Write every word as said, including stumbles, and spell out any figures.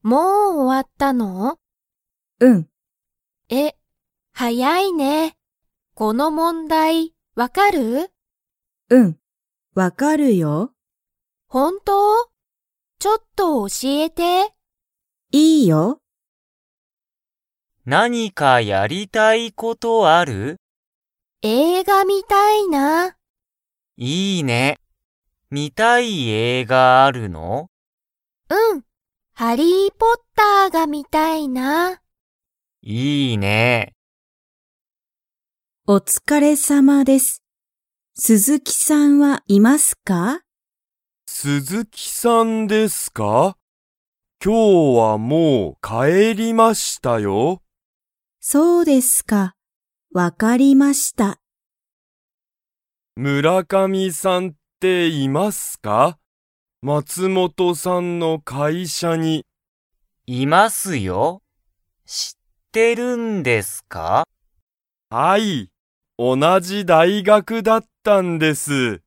もう終わったの？ うん。 え、早いね。この問題、わかる？ うん。わかるよ。 本当？ちょっと教えて。 いいよ。 何かやりたいことある？ 映画見たいな。 いいね。見たい映画あるの？ うん。ハリーポッターが見たいな。 いいね。 お疲れ様です。鈴木さんはいますか？ 鈴木さんですか？今日はもう帰りましたよ。 そうですか。わかりました。 村上さんっていますか？松本さんの会社に。 いますよ。知ってるんですか？ はい、同じ大学だったんです。